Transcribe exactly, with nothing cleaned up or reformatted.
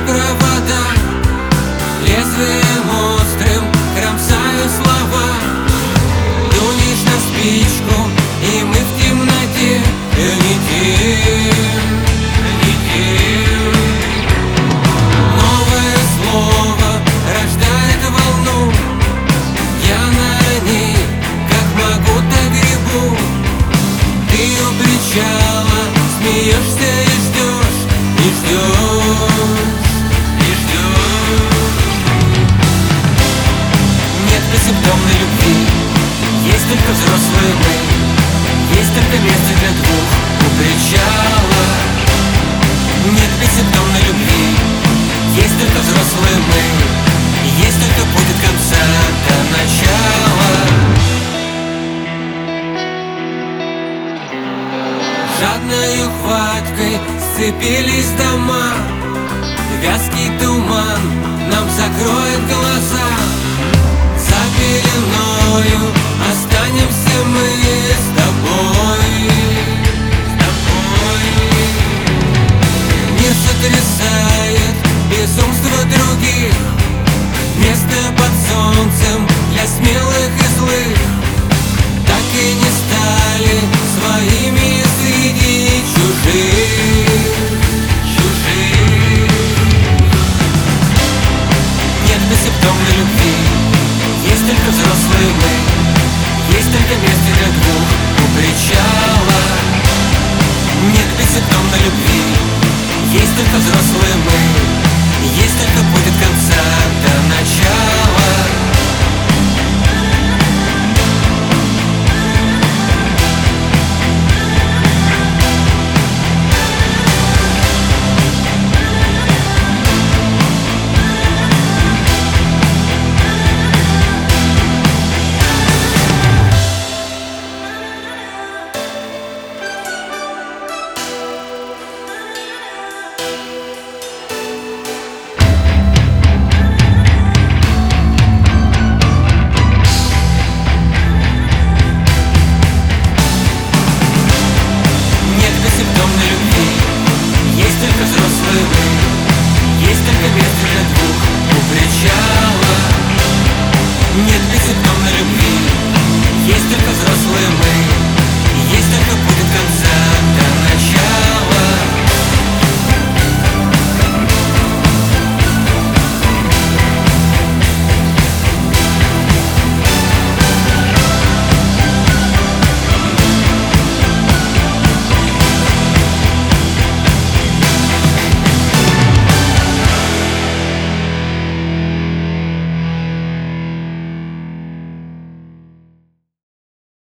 провода, лезвием острым кромсаю слова. Дунешь на спичку, и мы в темноте летим, летим. Новое слово рождает волну, я на ней как могу так гребу. Ты у причала смеешься и ждешь, и ждешь, и ждешь. Нет бессимптомной любви, есть только взрослые мы, есть только место для двух у причала. Нет бессимптомной любви, есть только взрослые мы, есть только путь от конца до начала. Жадною хваткой сцепились дома, вязкий туман нам закроет глаза. За пеленою останемся мы с тобой, с тобой. Мир сотрясает безумство других, место под солнцем для смелых и злых. Так и не стали своими среди чужих, чужих. Нет бессимптомной любви, есть только взрослые мы, есть только место для двух у причала. Нет бессимптомной любви, есть только взрослые мы, есть только путь от конца до начала. Нет бессимптомной любви, есть только взрослые мы.